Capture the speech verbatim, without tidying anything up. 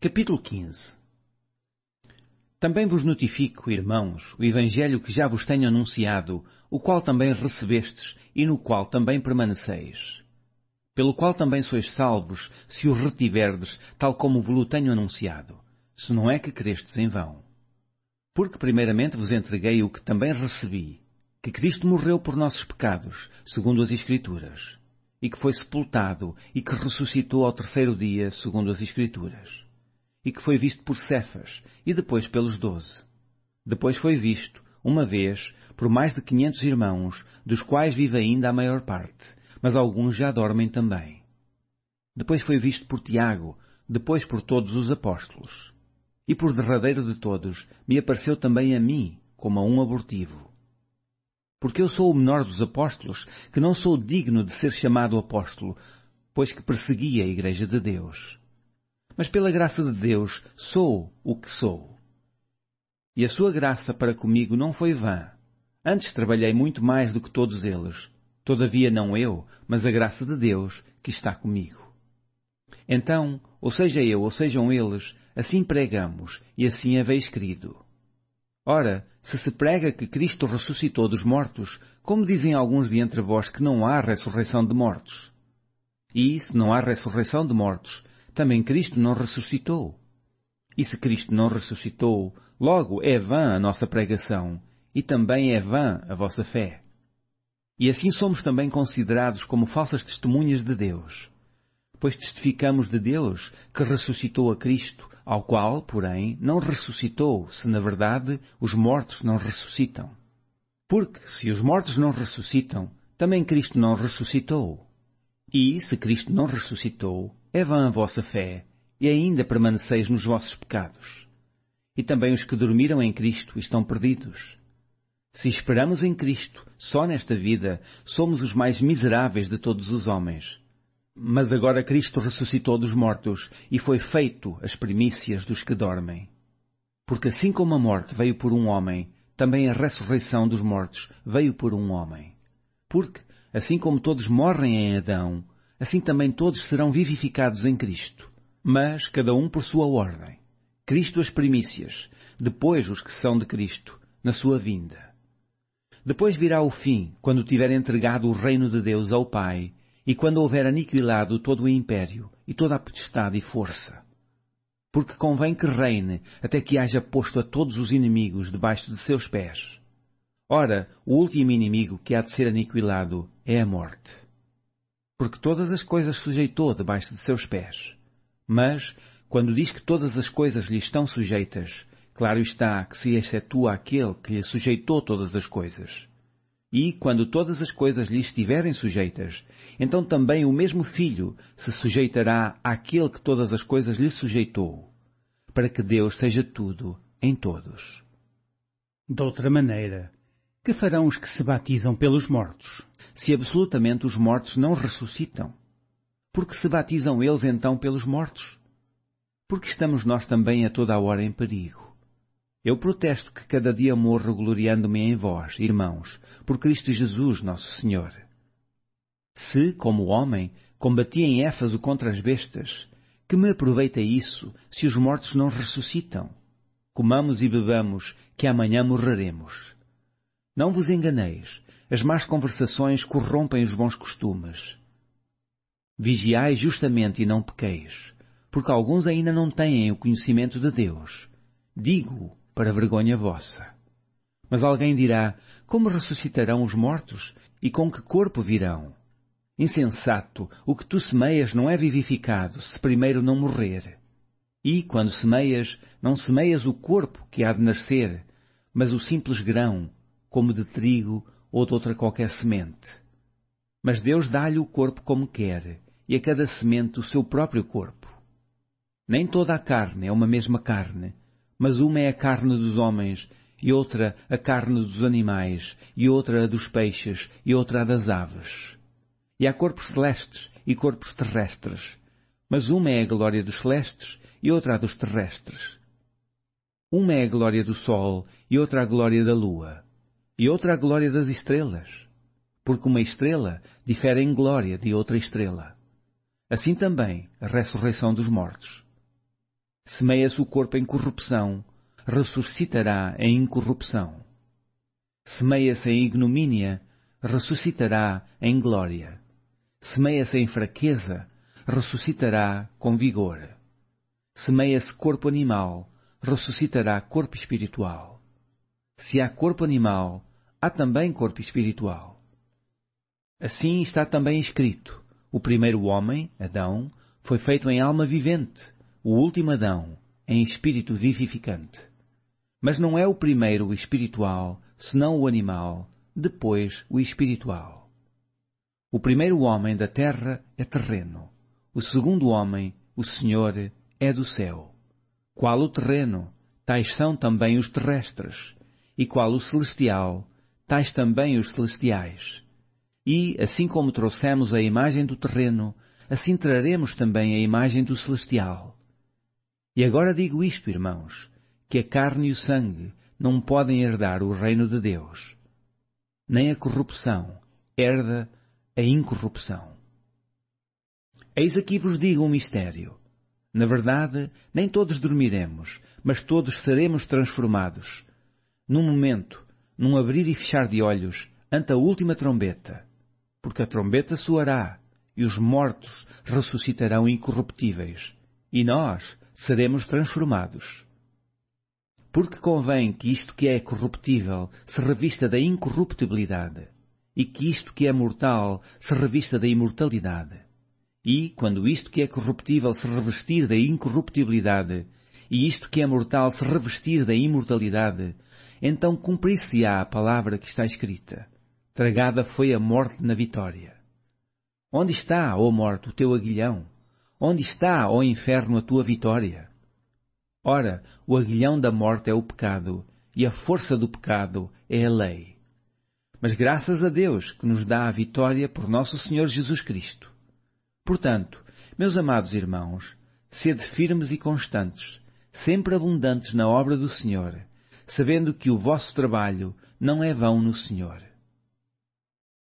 Capítulo quinze. Também vos notifico, irmãos, o Evangelho que já vos tenho anunciado, o qual também recebestes e no qual também permaneceis. Pelo qual também sois salvos, se o retiverdes, tal como vos tenho anunciado, se não é que crestes em vão. Porque primeiramente vos entreguei o que também recebi, que Cristo morreu por nossos pecados, segundo as Escrituras, e que foi sepultado e que ressuscitou ao terceiro dia, segundo as Escrituras, e que foi visto por Cefas e depois pelos doze. Depois foi visto, uma vez, por mais de quinhentos irmãos, dos quais vive ainda a maior parte, mas alguns já dormem também. Depois foi visto por Tiago, depois por todos os apóstolos. E por derradeiro de todos, me apareceu também a mim, como a um abortivo. Porque eu sou o menor dos apóstolos, que não sou digno de ser chamado apóstolo, pois que persegui a Igreja de Deus. Mas pela graça de Deus sou o que sou. E a sua graça para comigo não foi vã. Antes trabalhei muito mais do que todos eles. Todavia não eu, mas a graça de Deus que está comigo. Então, ou seja eu, ou sejam eles, assim pregamos, e assim haveis crido. Ora, se se prega que Cristo ressuscitou dos mortos, como dizem alguns de entre vós que não há ressurreição de mortos? E, se não há ressurreição de mortos, também Cristo não ressuscitou. E se Cristo não ressuscitou, logo é vã a nossa pregação, e também é vã a vossa fé. E assim somos também considerados como falsas testemunhas de Deus. Pois testificamos de Deus que ressuscitou a Cristo, ao qual, porém, não ressuscitou, se na verdade os mortos não ressuscitam. Porque, se os mortos não ressuscitam, também Cristo não ressuscitou. E, se Cristo não ressuscitou, é vã a vossa fé, e ainda permaneceis nos vossos pecados. E também os que dormiram em Cristo estão perdidos. Se esperamos em Cristo, só nesta vida, somos os mais miseráveis de todos os homens. Mas agora Cristo ressuscitou dos mortos e foi feito as primícias dos que dormem. Porque assim como a morte veio por um homem, também a ressurreição dos mortos veio por um homem. Porque, assim como todos morrem em Adão, assim também todos serão vivificados em Cristo. Mas cada um por sua ordem. Cristo as primícias, depois os que são de Cristo, na sua vinda. Depois virá o fim, quando tiver entregado o reino de Deus ao Pai, e quando houver aniquilado todo o império, e toda a potestade e força. Porque convém que reine, até que haja posto a todos os inimigos debaixo de seus pés. Ora, o último inimigo que há de ser aniquilado é a morte. Porque todas as coisas sujeitou debaixo de seus pés. Mas, quando diz que todas as coisas lhe estão sujeitas, claro está que se excetua aquele que lhe sujeitou todas as coisas. E, quando todas as coisas lhe estiverem sujeitas, então também o mesmo Filho se sujeitará àquele que todas as coisas lhe sujeitou, para que Deus seja tudo em todos. De outra maneira, que farão os que se batizam pelos mortos? Se absolutamente os mortos não ressuscitam, porque se batizam eles então pelos mortos? Porque estamos nós também a toda a hora em perigo. Eu protesto que cada dia morro gloriando-me em vós, irmãos, por Cristo Jesus nosso Senhor. Se, como homem, combati em Éfaso contra as bestas, que me aproveita isso, se os mortos não ressuscitam? Comamos e bebamos, que amanhã morreremos. Não vos enganeis, as más conversações corrompem os bons costumes. Vigiai justamente e não pequeis, porque alguns ainda não têm o conhecimento de Deus. Digo-o para vergonha vossa. Mas alguém dirá, como ressuscitarão os mortos, e com que corpo virão? Insensato, o que tu semeias não é vivificado, se primeiro não morrer. E, quando semeias, não semeias o corpo que há de nascer, mas o simples grão, como de trigo ou de outra qualquer semente. Mas Deus dá-lhe o corpo como quer, e a cada semente o seu próprio corpo. Nem toda a carne é uma mesma carne, mas uma é a carne dos homens, e outra a carne dos animais, e outra a dos peixes, e outra a das aves. E há corpos celestes e corpos terrestres, mas uma é a glória dos celestes e outra a dos terrestres. Uma é a glória do sol e outra a glória da lua, e outra a glória das estrelas, porque uma estrela difere em glória de outra estrela. Assim também a ressurreição dos mortos. Semeia-se o corpo em corrupção, ressuscitará em incorrupção. Semeia-se em ignomínia, ressuscitará em glória. Semeia-se em fraqueza, ressuscitará com vigor. Semeia-se corpo animal, ressuscitará corpo espiritual. Se há corpo animal, há também corpo espiritual. Assim está também escrito: o primeiro homem, Adão, foi feito em alma vivente, o último Adão, em espírito vivificante. Mas não é o primeiro o espiritual, senão o animal, depois o espiritual. O primeiro homem da terra é terreno, o segundo homem, o Senhor, é do céu. Qual o terreno, tais são também os terrestres, e qual o celestial, tais também os celestiais. E, assim como trouxemos a imagem do terreno, assim traremos também a imagem do celestial. E agora digo isto, irmãos, que a carne e o sangue não podem herdar o reino de Deus. Nem a corrupção herda a incorrupção. Eis aqui vos digo um mistério. Na verdade, nem todos dormiremos, mas todos seremos transformados. Num momento, num abrir e fechar de olhos, ante a última trombeta. Porque a trombeta soará, e os mortos ressuscitarão incorruptíveis, e nós seremos transformados. Porque convém que isto que é corruptível se revista da incorruptibilidade, e que isto que é mortal se revista da imortalidade. E, quando isto que é corruptível se revestir da incorruptibilidade, e isto que é mortal se revestir da imortalidade, então cumprir-se-á a palavra que está escrita: tragada foi a morte na vitória. Onde está, ó morte, o teu aguilhão? Onde está, ó inferno, a tua vitória? Ora, o aguilhão da morte é o pecado, e a força do pecado é a lei. Mas graças a Deus que nos dá a vitória por nosso Senhor Jesus Cristo. Portanto, meus amados irmãos, sede firmes e constantes, sempre abundantes na obra do Senhor, sabendo que o vosso trabalho não é vão no Senhor.